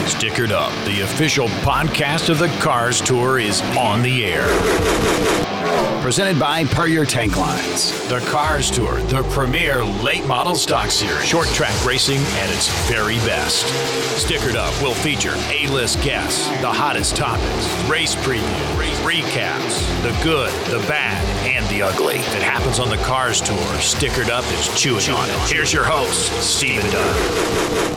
Stickered Up, the official podcast of the Cars Tour, is on the air. Presented by Puryear Tank Lines. The Cars Tour, the premier late model stock series. Short track racing at its very best. Stickered Up will feature A-list guests, the hottest topics, race previews, recaps, the good, the bad, and the ugly. If it happens on the Cars Tour, Stickered Up is chewing on it. Here's your host, Stephen Dunn.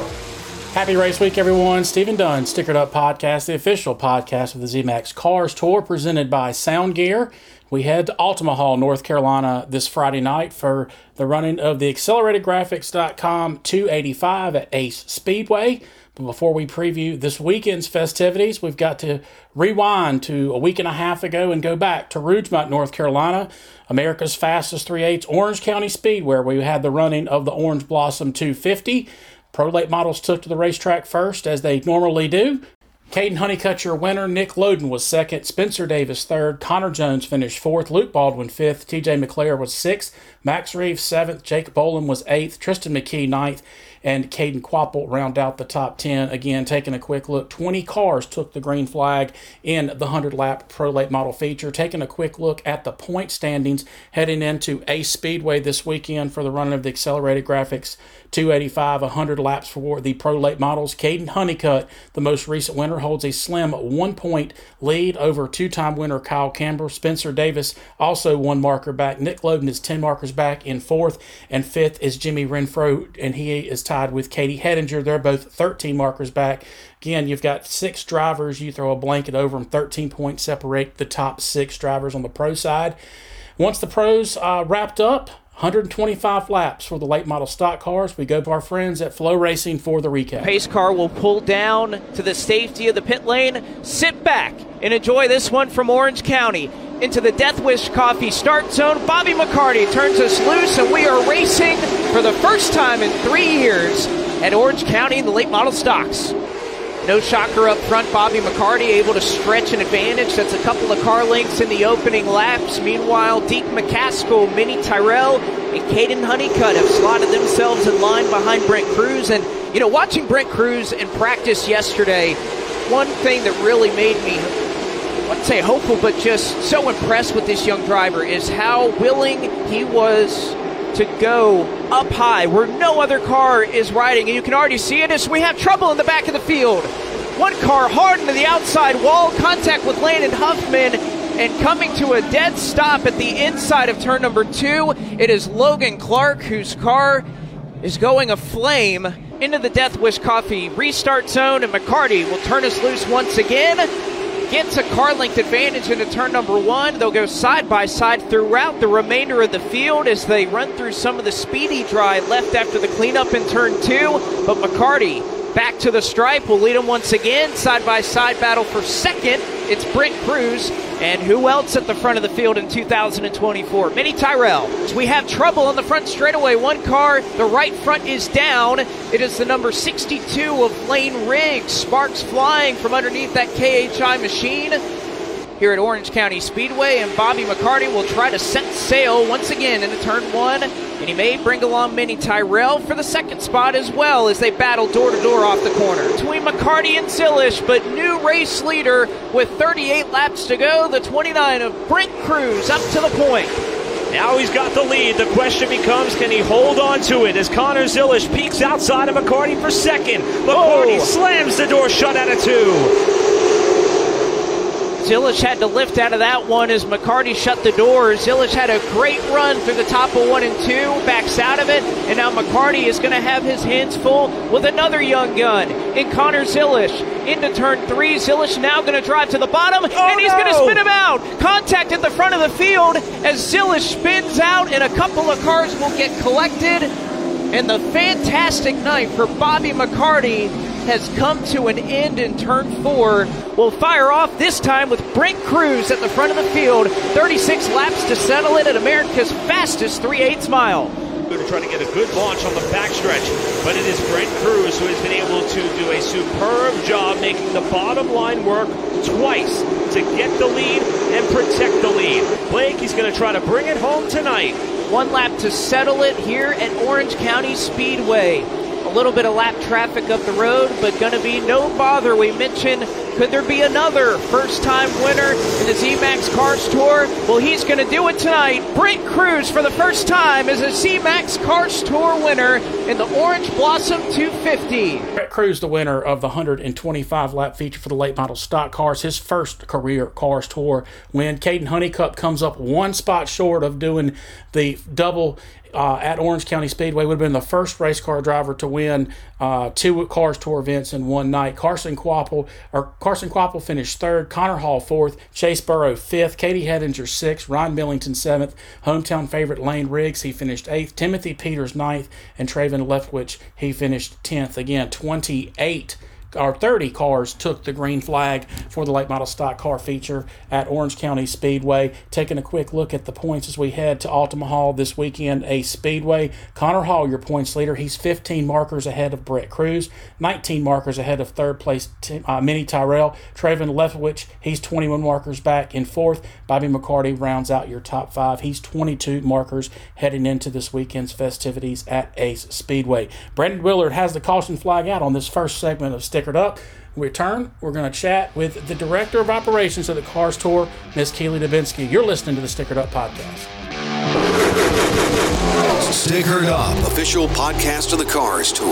Happy race week, everyone. Stephen Dunn, Stickered Up Podcast, the official podcast of the ZMAX Cars Tour, presented by Sound Gear. We head to Altamaha, North Carolina this Friday night for the running of the AcceleratedGraphics.com 285 at Ace Speedway. But before we preview this weekend's festivities, we've got to rewind to a week and a half ago and go back to Rougemont, North Carolina, America's fastest 3/8 Orange County Speedway, where we had the running of the Orange Blossom 250. Pro Late Models took to the racetrack first, as they normally do. Caden Honeycutt, your winner. Nick Loden was second. Spencer Davis third. Connor Jones finished fourth. Luke Baldwin fifth. TJ McClare was sixth. Max Reeves seventh. Jake Boland was eighth. Tristan McKee ninth. And Caden Quapple round out the top 10. Again, taking a quick look, 20 cars took the green flag in the 100-lap Pro Late Model feature. Taking a quick look at the point standings heading into Ace Speedway this weekend for the running of the Accelerated Graphics 285, 100 laps for the Pro Late Models. Caden Honeycutt, the most recent winner, holds a slim 1-point lead over two-time winner Kyle Campbell. Spencer Davis also 1 marker back. Nick Loden is 10 markers back in fourth, and fifth is Jimmy Renfro, and he is tied with Katie Hedinger. They're both 13 markers back. Again, you've got 6 drivers. You throw a blanket over them, 13 points separate the top 6 drivers on the pro side. Once the pros wrapped up, 125 laps for the late model stock cars. We go to our friends at Flow Racing for the recap. Pace car will pull down to the safety of the pit lane. Sit back and enjoy this one from Orange County. Into the Death Wish Coffee start zone. Bobby McCarty turns us loose, and we are racing for the first time in 3 years at Orange County in the late model stocks. No shocker up front. Bobby McCarty able to stretch an advantage. That's a couple of car lengths in the opening laps. Meanwhile, Deke McCaskill, Minnie Tyrell, and Caden Honeycutt have slotted themselves in line behind Brent Cruz. And, you know, watching Brent Cruz in practice yesterday, one thing that really made me, I wouldn't say hopeful, but just so impressed with this young driver is how willing he was to go up high where no other car is riding. And you can already see it as we have trouble in the back of the field. One car hard into the outside wall, contact with Landon Huffman, and coming to a dead stop at the inside of turn number 2, it is Logan Clark, whose car is going aflame into the Death Wish Coffee restart zone, and McCarty will turn us loose once again. Gets a car length advantage into turn number 1. They'll go side by side throughout the remainder of the field as they run through some of the speedy dry left after the cleanup in turn 2. But McCarty back to the stripe will lead them once again. Side by side battle for second. It's Brent Cruz. And who else at the front of the field in 2024? Minnie Tyrell. We have trouble on the front straightaway. One car, the right front is down. It is the number 62 of Lane Riggs. Sparks flying from underneath that KHI machine here at Orange County Speedway. And Bobby McCarty will try to set sail once again into turn 1. And he may bring along Minnie Tyrell for the second spot as well as they battle door-to-door off the corner. Between McCarty and Zilish, but new race leader with 38 laps to go. The 29 of Brent Cruz up to the point. Now he's got the lead. The question becomes, can he hold on to it as Connor Zilish peeks outside of McCarty for second. McCarty slams the door shut out of 2. Zilish had to lift out of that one as McCarty shut the door. Zilish had a great run through the top of 1 and 2, backs out of it, and now McCarty is going to have his hands full with another young gun in Connor Zilish. Into turn 3, Zilish now going to drive to the bottom, and he's going to spin him out. Contact at the front of the field as Zilish spins out, and a couple of cars will get collected. And the fantastic night for Bobby McCarty has come to an end in turn 4. Will fire off this time with Brent Cruz at the front of the field. 36 laps to settle it at America's fastest 3/8 mile. Going to try to get a good launch on the backstretch, but it is Brent Cruz who has been able to do a superb job making the bottom line work twice to get the lead and protect the lead. Blake, he's going to try to bring it home tonight. 1 lap to settle it here at Orange County Speedway. A little bit of lap traffic up the road, but going to be no bother. We mentioned, could there be another first-time winner in the ZMAX Cars Tour? Well, he's going to do it tonight. Brent Crews, for the first time, is a ZMAX Cars Tour winner in the Orange Blossom 250. Brent Crews, the winner of the 125-lap feature for the late model stock cars, his first career Cars Tour win. Caden Honeycutt comes up one spot short of doing the double at Orange County Speedway. Would have been the first race car driver to win 2 Cars Tour events in one night. Carson Quapple finished 3rd, Connor Hall 4th, Chase Burrow 5th, Katie Hedinger 6th, Ron Millington 7th, hometown favorite Lane Riggs, he finished 8th, Timothy Peters 9th, and Traven Leftwich, he finished 10th. Again, 30 cars took the green flag for the late model stock car feature at Orange County Speedway. Taking a quick look at the points as we head to Altima Hall this weekend, a Speedway. Connor Hall, your points leader, he's 15 markers ahead of Brett Crews, 19 markers ahead of third place Minnie Tyrell. Traven Leftwich, he's 21 markers back in 4th. Bobby McCarty rounds out your top 5. He's 22 markers heading into this weekend's festivities at Ace Speedway. Brandon Willard has the caution flag out on this first segment of Stickered Up. When we return, we're going to chat with the Director of Operations of the Cars Tour, Ms. Keely Dubinsky. You're listening to the Stickered Up Podcast. Stickered Up, official podcast of the Cars Tour.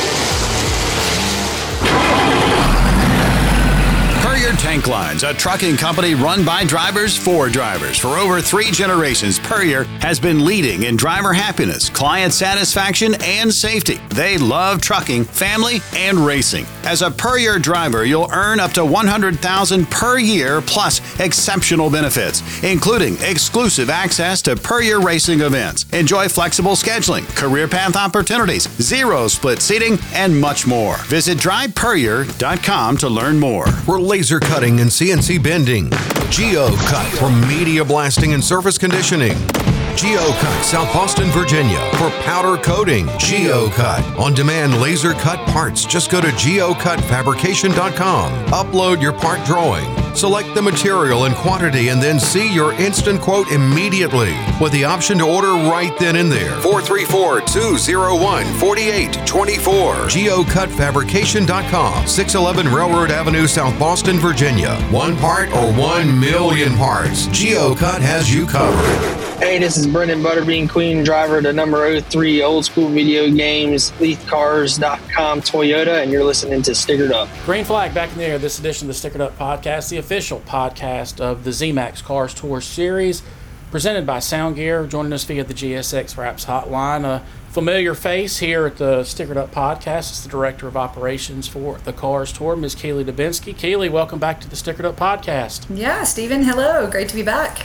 Puryear Tank Lines, a trucking company run by drivers for drivers. For over 3 generations, Puryear has been leading in driver happiness, client satisfaction, and safety. They love trucking, family, and racing. As a Puryear driver, you'll earn up to $100,000 per year plus exceptional benefits, including exclusive access to Puryear racing events. Enjoy flexible scheduling, career path opportunities, 0 split seating, and much more. Visit drivepuryear.com to learn more. We're laser cutting and CNC bending. GeoCut for media blasting and surface conditioning. GeoCut, South Boston, Virginia for powder coating. GeoCut, on-demand laser cut parts. Just go to geocutfabrication.com. Upload your part drawing. Select the material and quantity and then see your instant quote immediately with the option to order right then and there. 434-201-4824. geocutfabrication.com. 611 Railroad Avenue, South Boston, Virginia. 1 part or 1 million parts. GeoCut has you covered. Hey, this is Brendan Butterbean, Queen, driver to number 03 Old School Video Games, LeithCars.com Toyota, and you're listening to Stickered Up. Green flag back in the air. This edition of the Stickered Up Podcast, the official podcast of the ZMAX Cars Tour Series, presented by Sound Gear. Joining us via the GSX Wraps Hotline, a familiar face here at the Stickered Up Podcast is the Director of Operations for the Cars Tour, Ms. Keely Dubinsky. Keely, welcome back to the Stickered Up Podcast. Yeah, Stephen, hello. Great to be back.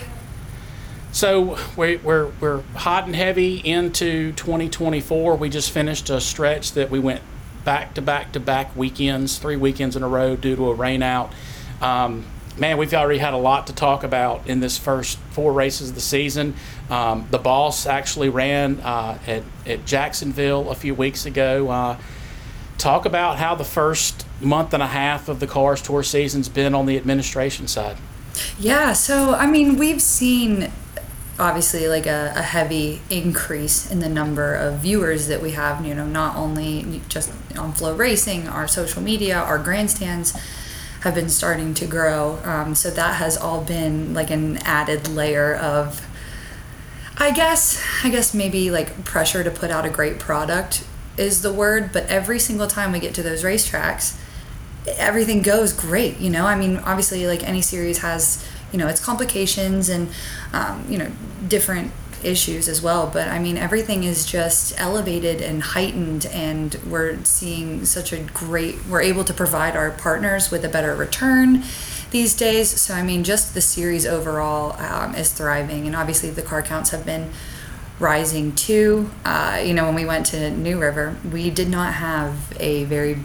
So we're hot and heavy into 2024. We just finished a stretch that we went back-to-back weekends, 3 weekends in a row due to a rain out. Man, we've already had a lot to talk about in this first 4 races of the season. The Boss actually ran at Jacksonville a few weeks ago. Talk about how the first month and a half of the Cars Tour season's been on the administration side. Yeah, so, I mean, we've seen obviously like a heavy increase in the number of viewers that we have, you know, not only just on Flow Racing, our social media, our grandstands have been starting to grow. So that has all been like an added layer of, I guess maybe like pressure to put out a great product is the word, but every single time we get to those racetracks, everything goes great, you know? I mean, obviously like any series has, you know, its complications and, you know, different issues as well. But I mean, everything is just elevated and heightened, and we're seeing we're able to provide our partners with a better return these days. So, I mean, just the series overall is thriving, and obviously the car counts have been rising too. You know, when we went to New River, we did not have a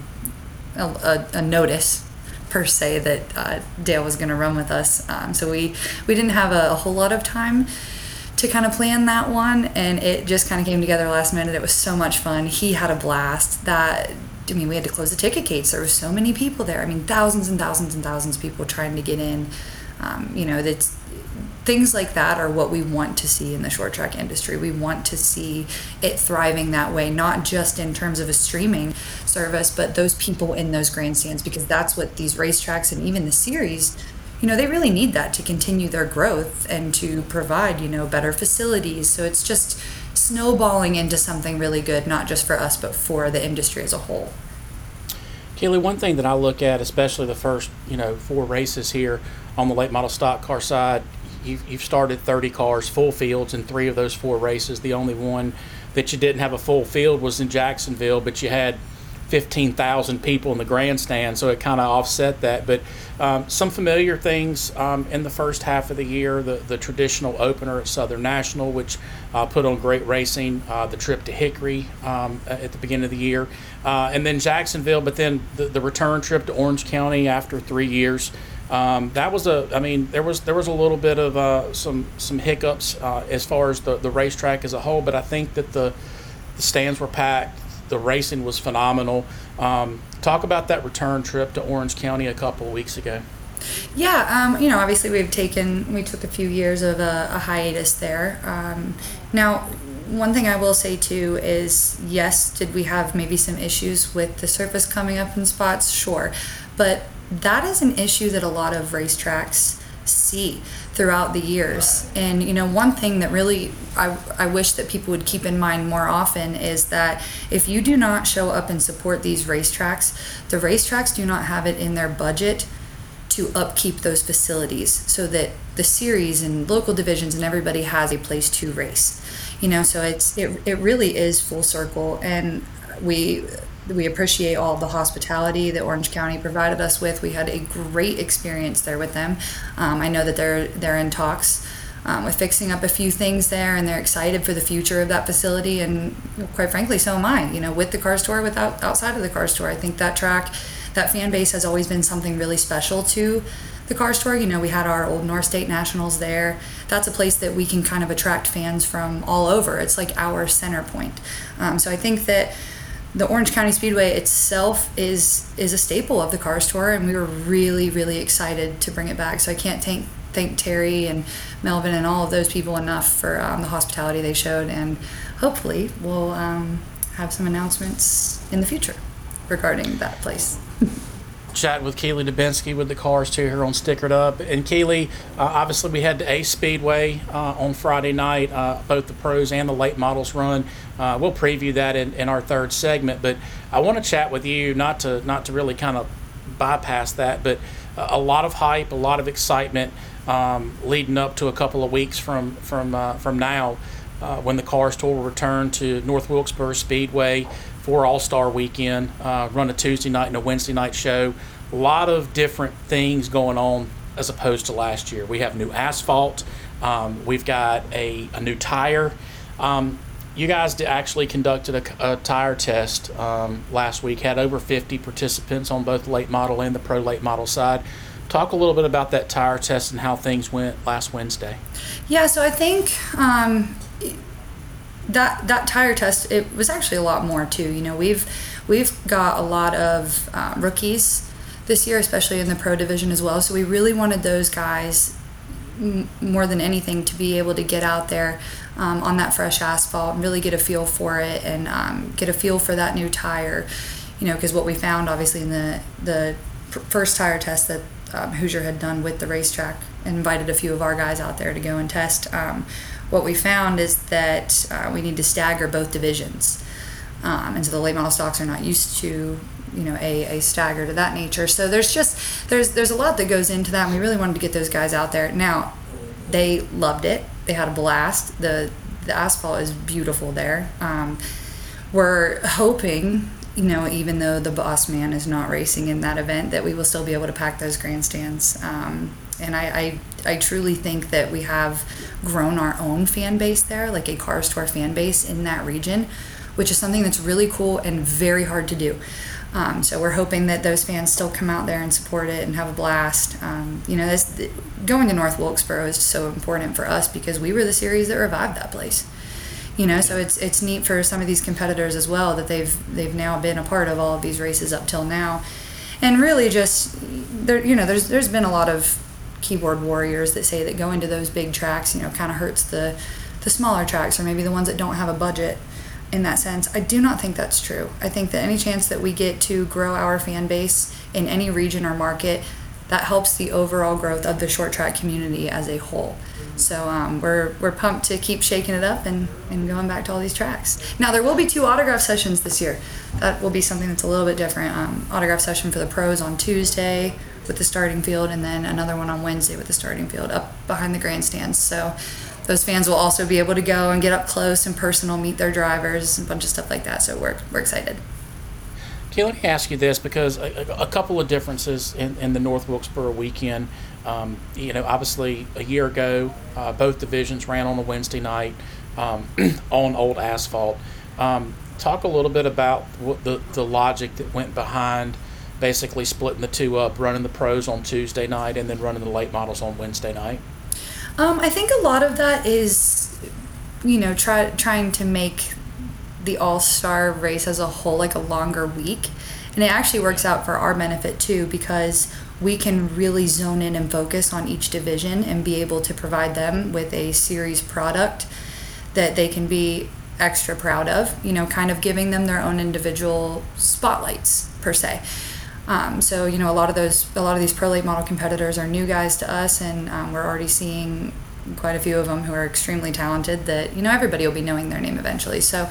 notice per se that Dale was going to run with us, so we didn't have a whole lot of time to kind of plan that one, and it just kind of came together last minute. It was so much fun. He had a blast. We had to close the ticket gates. There were so many people there. I mean, thousands and thousands and thousands of people trying to get in. You know, things like that are what we want to see in the short track industry. We want to see it thriving that way, not just in terms of a streaming service, but those people in those grandstands, because that's what these racetracks and even the series, they really need that to continue their growth and to provide, better facilities. So it's just snowballing into something really good, not just for us, but for the industry as a whole. Keely, one thing that I look at, especially the first, 4 races here on the late model stock car side, you've started 30 cars, full fields in 3 of those 4 races. The only one that you didn't have a full field was in Jacksonville, but you had 15,000 people in the grandstand, so it kind of offset that. But some familiar things in the first half of the year, the traditional opener at Southern National, which put on great racing, the trip to Hickory at the beginning of the year, and then Jacksonville, but then the return trip to Orange County after 3 years. That was there was a little bit of some hiccups as far as the racetrack as a whole, but I think that the stands were packed. The racing was phenomenal. Talk about that return trip to Orange County a couple of weeks ago. Yeah, obviously we took a few years of a hiatus there. Now, one thing I will say too is, yes, did we have maybe some issues with the surface coming up in spots? Sure. But that is an issue that a lot of racetracks see throughout the years. And one thing that really I wish that people would keep in mind more often is that if you do not show up and support these racetracks, the racetracks do not have it in their budget to upkeep those facilities so that the series and local divisions and everybody has a place to race. So it really is full circle, and we appreciate all the hospitality that Orange County provided us with. We had a great experience there with them. I know that they're in talks with fixing up a few things there, and they're excited for the future of that facility. And quite frankly, so am I. With the Cars Tour, outside of the Cars Tour, I think that track, that fan base has always been something really special to the Cars Tour. We had our old North State Nationals there. That's a place that we can kind of attract fans from all over. It's like our center point. So I think that the Orange County Speedway itself is a staple of the Cars Tour, and we were really, really excited to bring it back. So I can't thank Terry and Melvin and all of those people enough for the hospitality they showed, and hopefully we'll have some announcements in the future regarding that place. Chat with Keely Dubinsky with the Cars Tour here on Stickered Up. And Keely, obviously we had the Ace Speedway on Friday night, both the pros and the late models run. We'll preview that in our third segment, but I want to chat with you, not to really kind of bypass that, but a lot of hype, a lot of excitement leading up to a couple of weeks from now when the Cars Tour will return to North Wilkesboro Speedway for All-Star Weekend, run a Tuesday night and a Wednesday night show. A lot of different things going on as opposed to last year. We have new asphalt. We've got a new tire. You guys actually conducted a tire test last week, had over 50 participants on both the late model and the pro late model side. Talk a little bit about that tire test and how things went last Wednesday. Yeah, so I think that tire test, it was actually a lot more too. We've got a lot of rookies this year, especially in the pro division as well. So we really wanted those guys more than anything to be able to get out there on that fresh asphalt and really get a feel for it, and get a feel for that new tire. Because what we found obviously in the first tire test that Hoosier had done with the racetrack, and invited a few of our guys out there to go and test. What we found is that we need to stagger both divisions, and so the late model stocks are not used to a stagger to that nature. So there's a lot that goes into that, and we really wanted to get those guys out there. Now, they loved it. They had a blast. The asphalt is beautiful there. We're hoping, even though the boss man is not racing in that event, that we will still be able to pack those grandstands. And I truly think that we have grown our own fan base there, like a Cars Tour fan base in that region, which is something that's really cool and very hard to do. So we're hoping that those fans still come out there and support it and have a blast. Going to North Wilkesboro is so important for us because we were the series that revived that place. So it's neat for some of these competitors as well that they've now been a part of all of these races up till now, and really just there's been a lot of keyboard warriors that say that going to those big tracks, kind of hurts the smaller tracks, or maybe the ones that don't have a budget in that sense. I do not think that's true. I think that any chance that we get to grow our fan base in any region or market, that helps the overall growth of the short track community as a whole. So we're pumped to keep shaking it up and going back to all these tracks. Now, there will be 2 autograph sessions this year. That will be something that's a little bit different. Autograph session for the pros on Tuesday with the starting field, and then another one on Wednesday with the starting field up behind the grandstands. So those fans will also be able to go and get up close and personal, meet their drivers, and a bunch of stuff like that. So we're excited. Okay, let me ask you this, because a couple of differences in the North Wilkesboro weekend. Obviously a year ago, both divisions ran on a Wednesday night on old asphalt. Talk a little bit about what the logic that went behind basically splitting the 2 up, running the pros on Tuesday night and then running the late models on Wednesday night. I think a lot of that is, trying to make the all-star race as a whole like a longer week. And it actually works out for our benefit too, because we can really zone in and focus on each division and be able to provide them with a series product that they can be extra proud of, kind of giving them their own individual spotlights per se. So, a lot of these pro late model competitors are new guys to us, and we're already seeing quite a few of them who are extremely talented that, everybody will be knowing their name eventually. So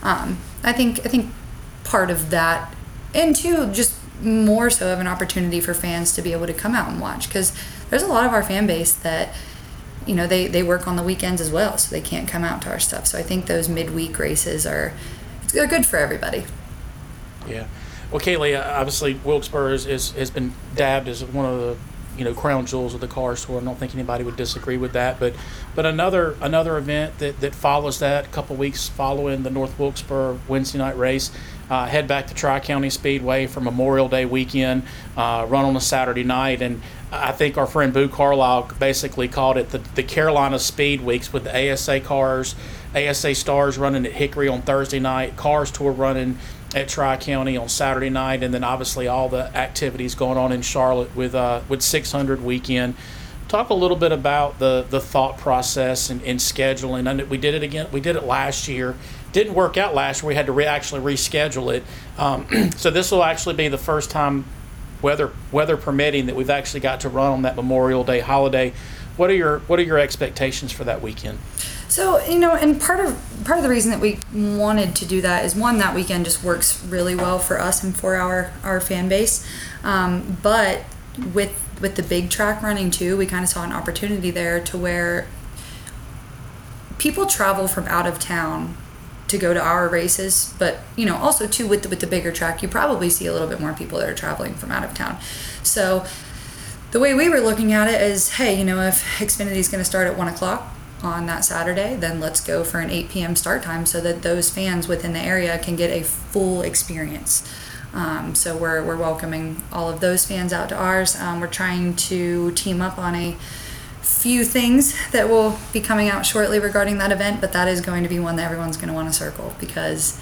I think part of that, and two, just more so of an opportunity for fans to be able to come out and watch, because there's a lot of our fan base that, they work on the weekends as well, so they can't come out to our stuff. So I think those midweek races they're good for everybody. Yeah. Well, Kaylee, obviously Wilkesboro has been dabbed as one of the crown jewels of the Cars Tour. I don't think anybody would disagree with that. But another event that follows that, a couple weeks following the North Wilkesboro Wednesday night race, head back to Tri-County Speedway for Memorial Day weekend, run on a Saturday night. And I think our friend Boo Carlisle basically called it the Carolina Speed Weeks, with the ASA cars, ASA Stars running at Hickory on Thursday night, Cars Tour running at Tri-County on Saturday night, and then obviously all the activities going on in Charlotte with 600 weekend. Talk a little bit about the thought process and scheduling. And we did it again. We did it last year. Didn't work out last year. We had to actually reschedule it. So this will actually be the first time, weather permitting, that we've actually got to run on that Memorial Day holiday. What are your expectations for that weekend? So, and part of the reason that we wanted to do that is, one, that weekend just works really well for us and for our fan base. But with the big track running too, we kind of saw an opportunity there to where people travel from out of town to go to our races, but also too with the bigger track, you probably see a little bit more people that are traveling from out of town. So the way we were looking at it is, hey, if Xfinity is going to start at 1:00 on that Saturday, then let's go for an 8 p.m. start time so that those fans within the area can get a full experience. So we're welcoming all of those fans out to ours. We're trying to team up on a few things that will be coming out shortly regarding that event, but that is going to be one that everyone's going to want to circle, because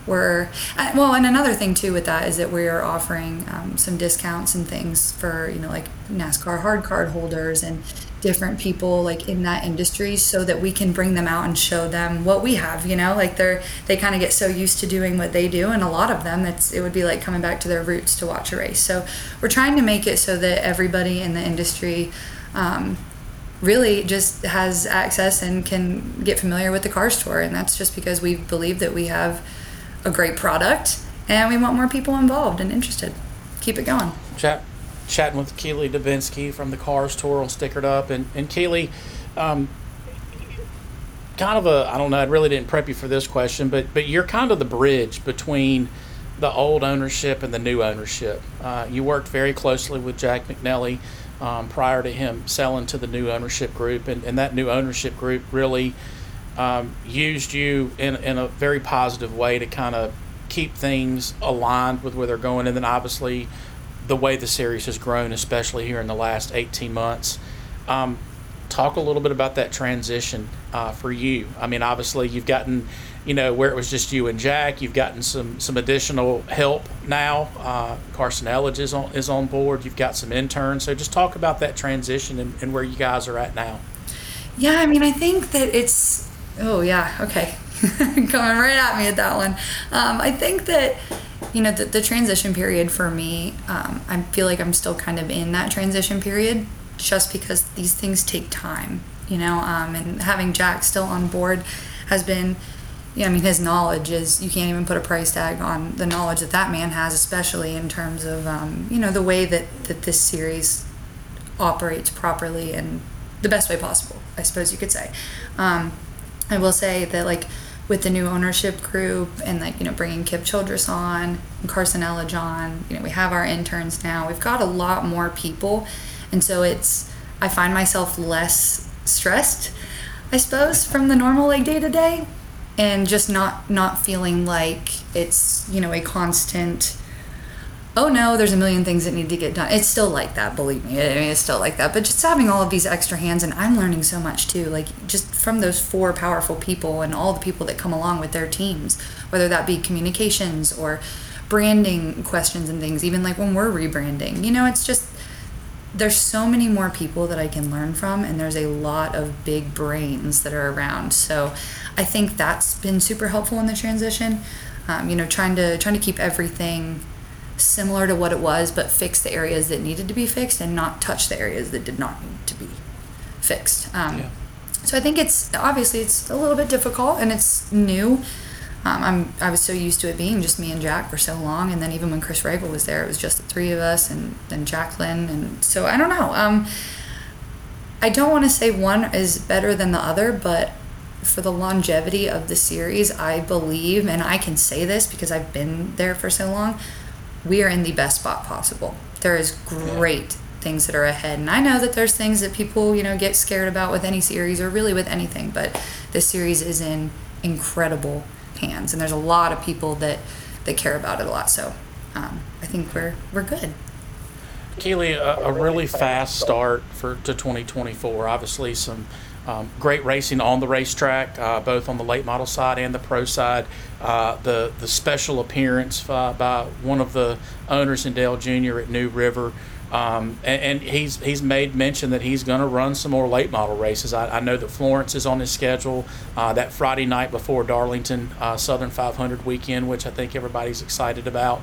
and another thing too with that is that we are offering some discounts and things for like NASCAR hard card holders and different people like in that industry, so that we can bring them out and show them what we have. Like they kind of get so used to doing what they do, and a lot of them it would be like coming back to their roots to watch a race. So we're trying to make it so that everybody in the industry really just has access and can get familiar with the Cars Tour, and that's just because we believe that we have a great product and we want more people involved and interested. Keep it going. Chatting with Keely Dubinsky from the Cars Tour on Stickered Up, and Keely, kind of I don't know, I really didn't prep you for this question, but you're kind of the bridge between the old ownership and the new ownership. You worked very closely with Jack McNelly prior to him selling to the new ownership group, and that new ownership group really used you in a very positive way to kind of keep things aligned with where they're going, and then obviously the way the series has grown, especially here in the last 18 months. talk a little bit about that transition for you. I mean, obviously you've gotten, where it was just you and Jack, you've gotten some additional help now. Carson Elledge is on board. You've got some interns. So just talk about that transition and where you guys are at now. Yeah, I mean, I think that it's, oh yeah, okay. Coming right at me at that one. I think that, the transition period for me, I feel like I'm still kind of in that transition period just because these things take time, and having Jack still on board has been, his knowledge is, you can't even put a price tag on the knowledge that man has, especially in terms of, the way that this series operates properly and the best way possible, I suppose you could say. I will say that, like, with the new ownership group and, like, bringing Kip Childress on and Carson Elledge on, we have our interns now. We've got a lot more people. And so I find myself less stressed, I suppose, from the normal, like, day to day, and just not feeling like it's, a constant, oh no, there's a million things that need to get done. It's still like that, believe me. It's still like that. But just having all of these extra hands, and I'm learning so much too, like just from those 4 powerful people and all the people that come along with their teams, whether that be communications or branding questions and things, even like when we're rebranding, it's just, there's so many more people that I can learn from, and there's a lot of big brains that are around. So I think that's been super helpful in the transition. Trying to keep everything similar to what it was, but fix the areas that needed to be fixed and not touch the areas that did not need to be fixed. So I think it's a little bit difficult and it's new. I was so used to it being just me and Jack for so long, and then even when Chris Rabel was there, it was just the 3 of us and then Jacqueline, and so I don't know. I don't want to say one is better than the other, but for the longevity of the series, I believe, and I can say this because I've been there for so long, we are in the best spot possible. There is great things that are ahead, and I know that there's things that people get scared about with any series or really with anything, but this series is in incredible hands, and there's a lot of people that care about it a lot. So I think we're good. Keely, a really fast start to 2024. Obviously, some great racing on the racetrack, both on the late model side and the pro side. The special appearance by one of the owners in Dale Jr. at New River. And he's made mention that he's going to run some more late model races. I know that Florence is on his schedule that Friday night before Darlington Southern 500 weekend, which I think everybody's excited about.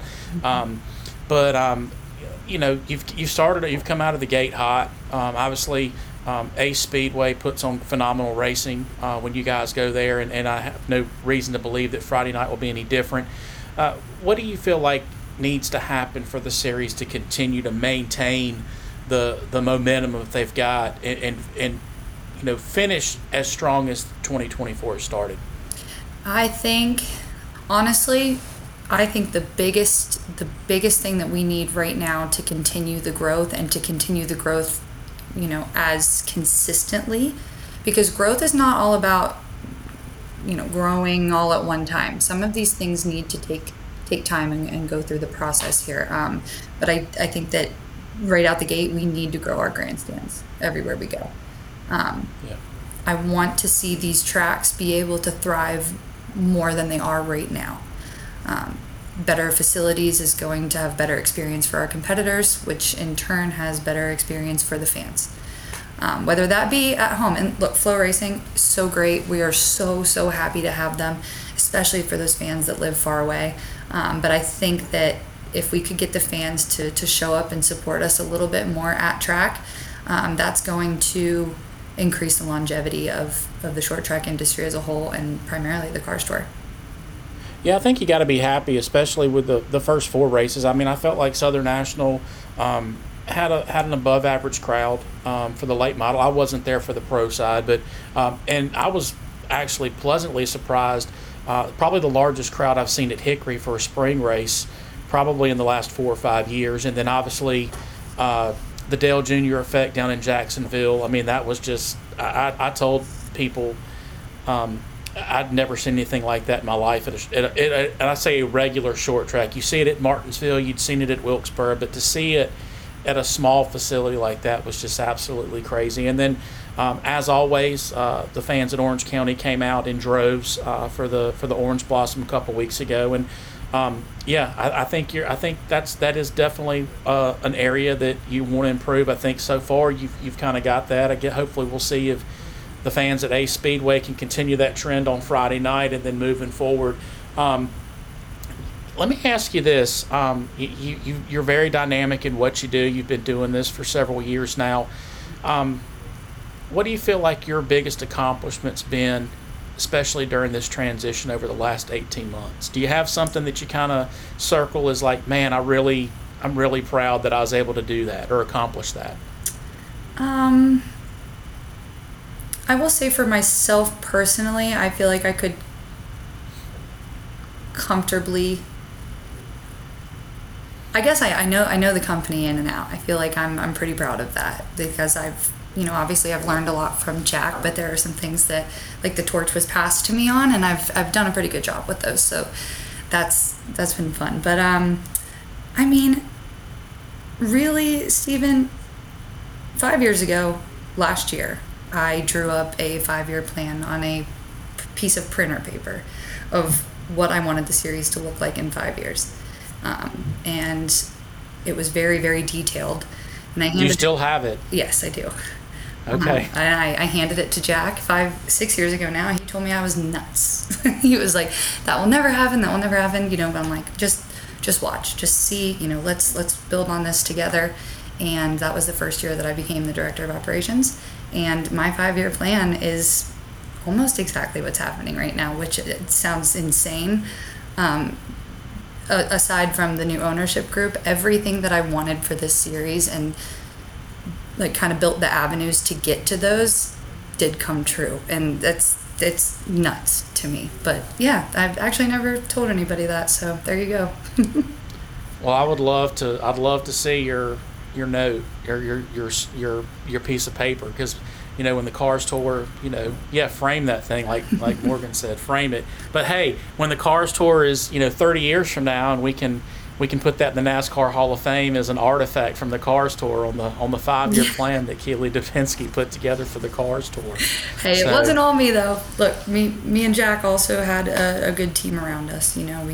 You've come out of the gate hot. Obviously, Ace Speedway puts on phenomenal racing when you guys go there, and I have no reason to believe that Friday night will be any different. What do you feel like needs to happen for the series to continue to maintain the momentum that they've got and finish as strong as 2024 started? I think, honestly, the biggest thing that we need right now to continue the growth and to continue the growth, as consistently, because growth is not all about, growing all at one time. Some of these things need to take time and go through the process here. But I think that right out the gate, we need to grow our grandstands everywhere we go. I want to see these tracks be able to thrive more than they are right now. Better facilities is going to have better experience for our competitors, which in turn has better experience for the fans. Whether that be at home, and look, Flow Racing, so great. We are so happy to have them, especially for those fans that live far away. But I think that if we could get the fans to show up and support us a little bit more at track, that's going to increase the longevity of the short track industry as a whole, and primarily the Cars Tour. Yeah, I think you got to be happy, especially with the first 4 races. I mean, I felt like Southern National had an above average crowd for the late model. I wasn't there for the pro side, but and I was actually pleasantly surprised. Probably the largest crowd I've seen at Hickory for a spring race, probably in the last 4 or 5 years. And then obviously the Dale Jr. effect down in Jacksonville. I mean, that was just, I told people I'd never seen anything like that in my life. And I say a regular short track. You see it at Martinsville, you'd seen it at Wilkesboro, but to see it at a small facility like that was just absolutely crazy. And then, as always, the fans in Orange County came out in droves for the Orange Blossom a couple weeks ago, and I think that is definitely an area that you want to improve. I think so far you've kind of got that. Hopefully we'll see if the fans at Ace Speedway can continue that trend on Friday night, and then moving forward. Let me ask you this: you're very dynamic in what you do. You've been doing this for several years now. What do you feel like your biggest accomplishment's been, especially during this transition over the last 18 months? Do you have something that you kind of circle as like, man, I'm really proud that I was able to do that or accomplish that? I will say for myself personally, I feel like I could comfortably, I guess I know the company in and out. I feel like I'm pretty proud of that, because obviously I've learned a lot from Jack, but there are some things that, like, the torch was passed to me on, and I've done a pretty good job with those. So that's been fun. But I mean, really, Steven, 5 years ago, last year, I drew up a 5-year plan on a piece of printer paper of what I wanted the series to look like in 5 years. And it was very, very detailed. And I handed You still have it? Yes, I do. Okay. I handed it to Jack 6 years ago now. He told me I was nuts. He was like, that will never happen, but I'm like, just watch, just see, let's build on this together. And that was the first year that I became the director of operations. And my 5-year plan is almost exactly what's happening right now, which it sounds insane. Aside from the new ownership group, everything that I wanted for this series and like kind of built the avenues to get to those did come true. And it's nuts to me. But yeah, I've actually never told anybody that, so there you go. Well, I'd love to see your note or your piece of paper, because when the Cars Tour, frame that thing like Morgan said, frame it. But hey, when the Cars Tour is 30 years from now, and we can put that in the NASCAR Hall of Fame as an artifact from the Cars Tour on the 5-year plan that Keely Dubinsky put together for the Cars Tour. Hey, it wasn't all me though. Look, me and Jack also had a good team around us.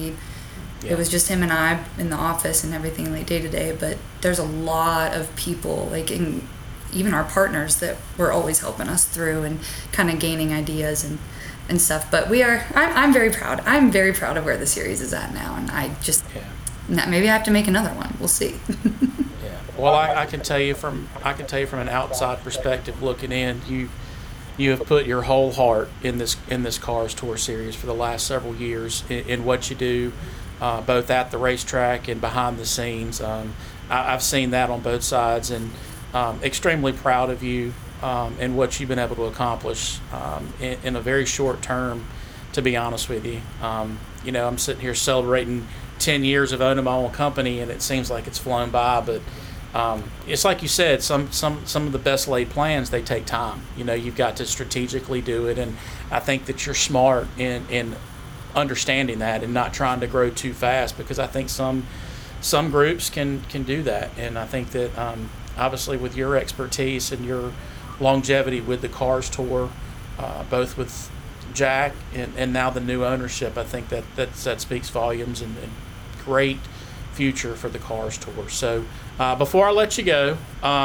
It was just him and I in the office and everything, like day to day. But there's a lot of people, like even our partners, that were always helping us through and kind of gaining ideas and stuff. But I'm very proud. I'm very proud of where the series is at now, and I just maybe I have to make another one. We'll see. Yeah. Well, I can tell you from an outside perspective looking in, you have put your whole heart in this Cars Tour series for the last several years in what you do. Both at the racetrack and behind the scenes. I've seen that on both sides, and extremely proud of you and what you've been able to accomplish in a very short term, to be honest with you. I'm sitting here celebrating 10 years of owning my own company, and it seems like it's flown by, but it's like you said, some of the best laid plans, they take time. You've got to strategically do it, and I think that you're smart in understanding that and not trying to grow too fast, because I think some groups can do that. And I think that obviously with your expertise and your longevity with the Cars Tour, both with Jack and now the new ownership, I think that speaks volumes and great future for the Cars Tour. So before I let you go,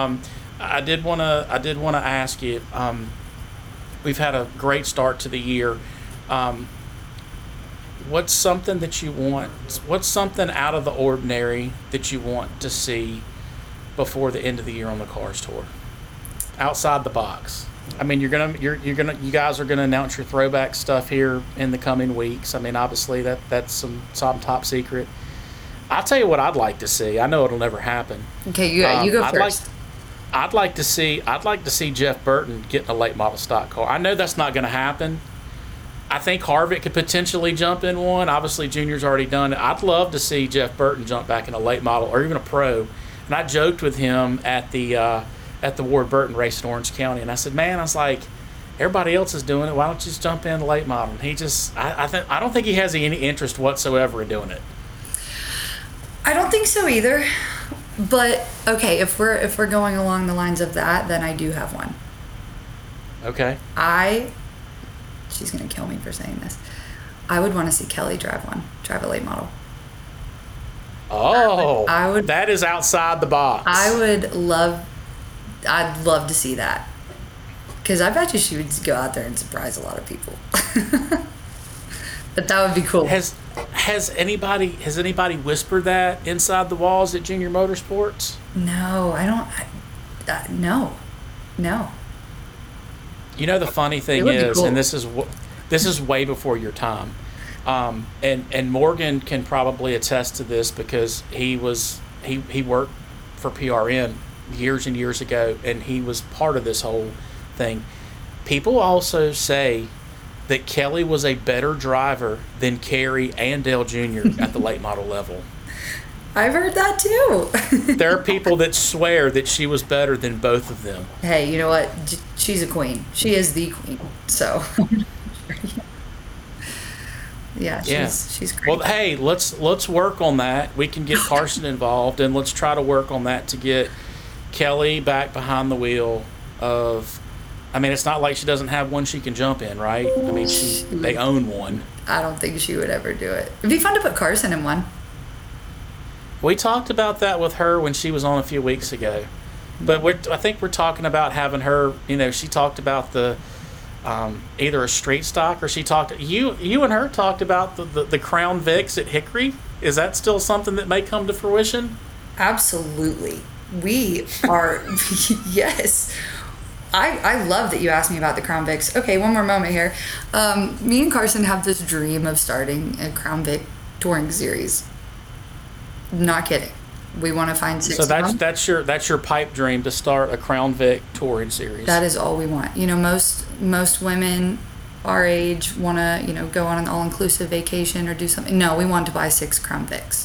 I did want to ask you, we've had a great start to the year. What's something out of the ordinary that you want to see before the end of the year on the Cars Tour? Outside the box. I mean, you guys are gonna announce your throwback stuff here in the coming weeks. I mean, obviously that's some top secret. I'll tell you what I'd like to see. I know it'll never happen. Okay, you go first. I'd like to see Jeff Burton get in a late model stock car. I know that's not going to happen. I think Harvick could potentially jump in one. Obviously, Junior's already done it. I'd love to see Jeff Burton jump back in a late model or even a pro. And I joked with him at the Ward Burton race in Orange County, and I said, "Man, I was like, everybody else is doing it. Why don't you just jump in the late model?" And he just, I don't think he has any interest whatsoever in doing it. I don't think so either. But okay, if we're going along the lines of that, then I do have one. Okay. She's gonna kill me for saying this. I would want to see Kelly drive a late model. Oh, I would. That is outside the box. I'd love to see that. Because I bet you she would go out there and surprise a lot of people. But that would be cool. Has anybody whispered that inside the walls at Junior Motorsports? No, I don't. No. You know, the funny thing is, cool. And this is way before your time, and Morgan can probably attest to this because he worked for PRN years and years ago, and he was part of this whole thing. People also say that Kelly was a better driver than Kerry and Dale Jr. at the late model level. I've heard that too. There are people that swear that she was better than both of them. Hey, you know what? She's a queen. She is the queen. So, yeah, she's great. Well, hey, let's work on that. We can get Carson involved, and let's try to work on that to get Kelly back behind the wheel of. I mean, it's not like she doesn't have one she can jump in, right? I mean, they own one. I don't think she would ever do it. It'd be fun to put Carson in one. We talked about that with her when she was on a few weeks ago. But I think we're talking about having her, she talked about the either a street stock or you and her talked about the Crown Vics at Hickory. Is that still something that may come to fruition? Absolutely. We are, yes. I love that you asked me about the Crown Vics. Okay, one more moment here. Me and Carson have this dream of starting a Crown Vic touring series. Not kidding. We want to find 6 So that's your pipe dream, to start a Crown Vic touring series. That is all we want. Most women our age want to go on an all-inclusive vacation or do something. No, we want to buy 6 Crown Vics.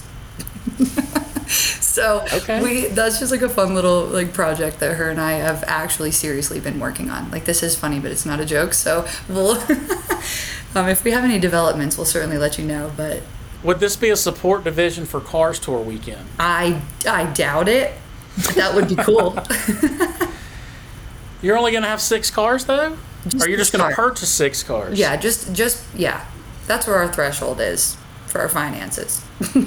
So okay. That's just like a fun little project that her and I have actually seriously been working on. This is funny, but it's not a joke. So we'll if we have any developments, we'll certainly let you know. But would this be a support division for Cars Tour weekend? I doubt it. That would be cool. You're only going to have 6 cars though? Or you're just going to purchase 6 cars? Yeah, just yeah. That's where our threshold is for our finances.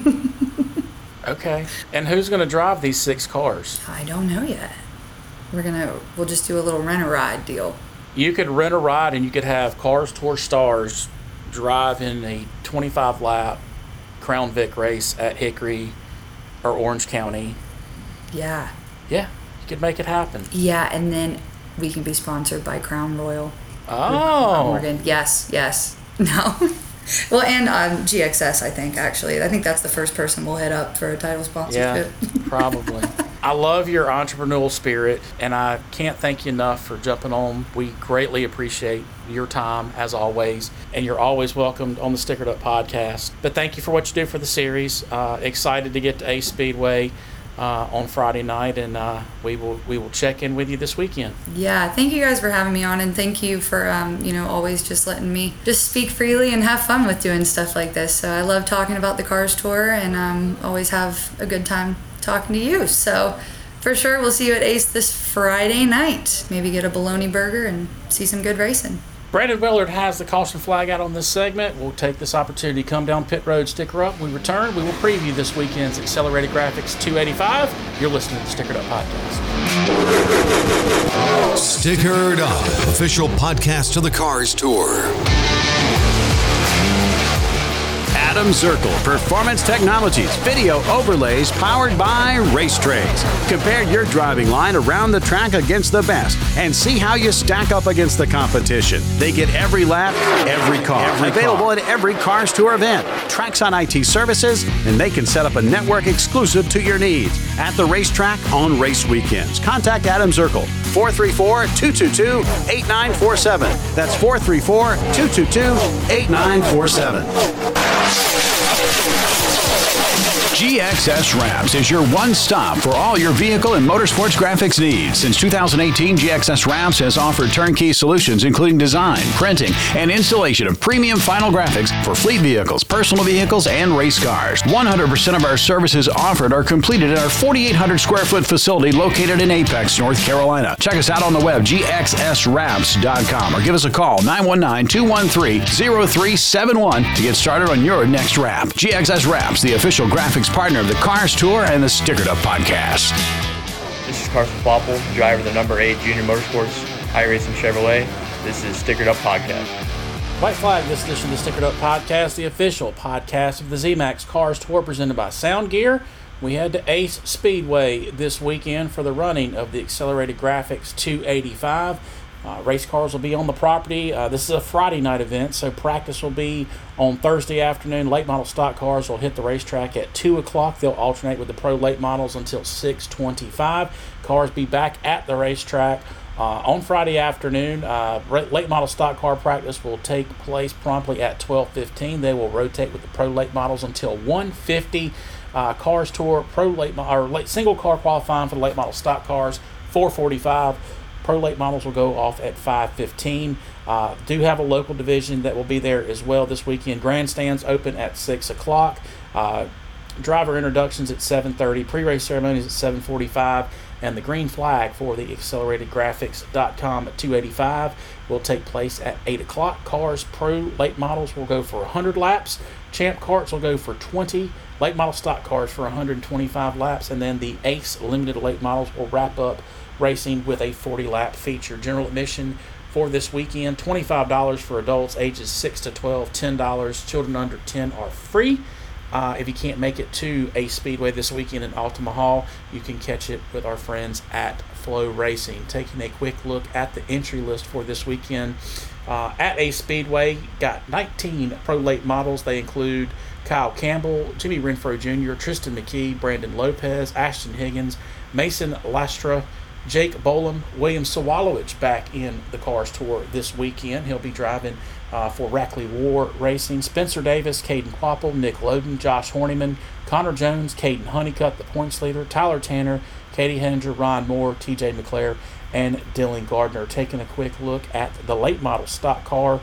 Okay. And who's going to drive these 6 cars? I don't know yet. We'll just do a little rent-a-ride deal. You could rent a ride and you could have Cars Tour stars drive in a 25-lap Crown Vic race at Hickory or Orange County. Yeah. Yeah, you could make it happen. Yeah, and then we can be sponsored by Crown Royal. Oh. Morgan. Yes. No. Well, and GXS, I think, actually. I think that's the first person we'll hit up for a title sponsorship. Yeah, probably. I love your entrepreneurial spirit, and I can't thank you enough for jumping on. We greatly appreciate your time, as always, and you're always welcomed on the Stickered Up podcast. But thank you for what you do for the series. Excited to get to Ace Speedway on Friday night, and we will check in with you this weekend. Yeah, thank you guys for having me on, and thank you for always just letting me just speak freely and have fun with doing stuff like this. So I love talking about the Cars Tour, and always have a good time talking to you. So for sure, we'll see you at Ace this Friday night. Maybe get a bologna burger and see some good racing. Brandon Willard has the caution flag out on this segment. We'll take this opportunity to come down pit road, sticker up. When we return, we will preview this weekend's Accelerated Graphics 285. You're listening to the Stickered Up Podcast. Stickered Up, official podcast of the Cars Tour. Adam Zirkle Performance Technologies video overlays powered by Racetrays. Compare your driving line around the track against the best and see how you stack up against the competition. They get every lap, every car. Available at every Cars Tour event. Trackside IT services, and they can set up a network exclusive to your needs at the racetrack on race weekends. Contact Adam Zirkle, 434-222-8947. That's 434-222-8947. GXS Wraps is your one-stop for all your vehicle and motorsports graphics needs. Since 2018, GXS Wraps has offered turnkey solutions including design, printing, and installation of premium final graphics for fleet vehicles, personal vehicles, and race cars. 100% of our services offered are completed at our 4,800 square foot facility located in Apex, North Carolina. Check us out on the web, gxswraps.com, or give us a call, 919-213-0371 to get started on your next wrap. GXS Wraps, the official graphics partner of the Cars Tour and the Stickered Up Podcast. This is Carson Plopple, driver of the number 8 Junior Motorsports iRacing Chevrolet. This is Stickered Up Podcast. White flag this edition of the Stickered Up Podcast, the official podcast of the ZMAX Cars Tour presented by Sound Gear. We head to Ace Speedway this weekend for the running of the Accelerated Graphics 285. Race cars will be on the property. This is a Friday night event, so practice will be on Thursday afternoon. Late model stock cars will hit the racetrack at 2 o'clock. They'll alternate with the pro late models until 6:25. Cars be back at the racetrack on Friday afternoon. Late model stock car practice will take place promptly at 12:15. They will rotate with the pro late models until 1:50. Cars Tour pro late single car qualifying for the late model stock cars 4:45. Pro late models will go off at 5:15. Do have a local division that will be there as well this weekend. Grandstands open at 6 o'clock. Driver introductions at 7:30. Pre-race ceremonies at 7:45. And the green flag for the acceleratedgraphics.com at 285 will take place at 8 o'clock. Cars Pro late models will go for 100 laps. Champ Karts will go for 20. Late model stock cars for 125 laps. And then the Ace Limited late models will wrap up racing with a 40-lap feature. General admission for this weekend, $25 for adults ages 6 to 12, $10. Children under 10 are free. If you can't make it to Ace Speedway this weekend in Altima Hall, you can catch it with our friends at Flow Racing. Taking a quick look at the entry list for this weekend. At Ace Speedway, got 19 pro late models. They include Kyle Campbell, Jimmy Renfro Jr., Tristan McKee, Brandon Lopez, Ashton Higgins, Mason Lastra, Jake Bolam, William Sawalowicz back in the Cars Tour this weekend. He'll be driving for Rackley War Racing. Spencer Davis, Caden Quapple, Nick Loden, Josh Horniman, Connor Jones, Caden Honeycutt, the points leader, Tyler Tanner, Katie Henninger, Ryan Moore, TJ McClare, and Dylan Gardner. Taking a quick look at the late model stock car,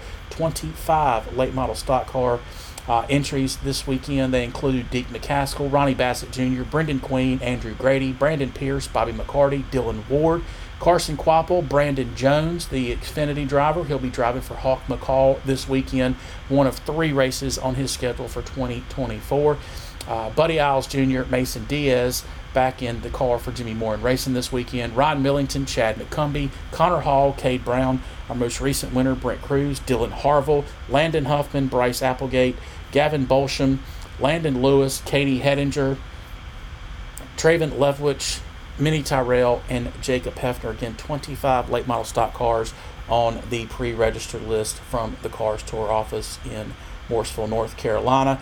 25 late model stock car entries this weekend. They include Deke McCaskill, Ronnie Bassett Jr., Brendan Queen, Andrew Grady, Brandon Pierce, Bobby McCarty, Dylan Ward, Carson Quapple, Brandon Jones, the Xfinity driver. He'll be driving for Hawk McCall this weekend, one of 3 races on his schedule for 2024. Buddy Isles Jr., Mason Diaz back in the car for Jimmy Moore and Racing this weekend. Ryan Millington, Chad McCumbee, Connor Hall, Cade Brown, our most recent winner, Brent Cruz, Dylan Harville, Landon Huffman, Bryce Applegate, Gavin Bolsham, Landon Lewis, Katie Hedinger, Traven Levwich, Minnie Tyrell, and Jacob Hefner. Again, 25 late model stock cars on the pre-registered list from the Cars Tour office in Morrisville, North Carolina.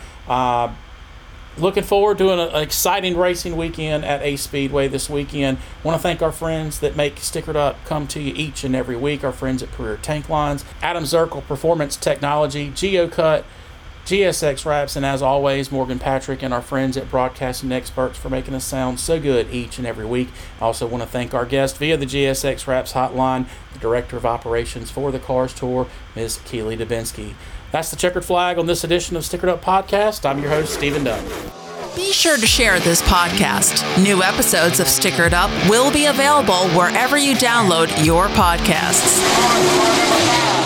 Looking forward to an exciting racing weekend at Ace Speedway this weekend. Want to thank our friends that make Stickered Up come to you each and every week. Our friends at Career Tank Lines, Adam Zirkle Performance Technology, GeoCut, GSX Wraps, and as always, Morgan Patrick and our friends at Broadcasting Experts for making us sound so good each and every week. I also want to thank our guest via the GSX Wraps hotline, the Director of Operations for the Cars Tour, Ms. Keely Dubinsky. That's the checkered flag on this edition of Stickered Up Podcast. I'm your host, Stephen Dunn. Be sure to share this podcast. New episodes of Stickered Up will be available wherever you download your podcasts.